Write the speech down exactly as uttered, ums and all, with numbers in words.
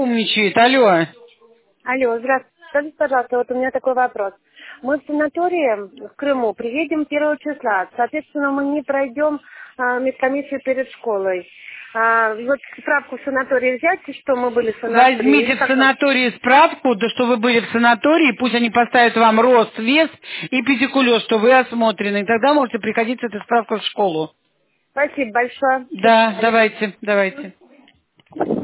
умничает. Алло. Алло, здравствуйте. Скажите, пожалуйста, вот у меня такой вопрос. Мы в санатории в Крыму приедем первого числа. Соответственно, мы не пройдем а, медкомиссию перед школой. А, вот справку в санатории взять, что мы были в санатории? Или Возьмите в как нам? санатории справку, да что вы были в санатории, пусть они поставят вам рост, вес и педикулез, что вы осмотрены. И тогда можете приходить с этой справкой в школу. Спасибо большое. Да, давайте, давайте.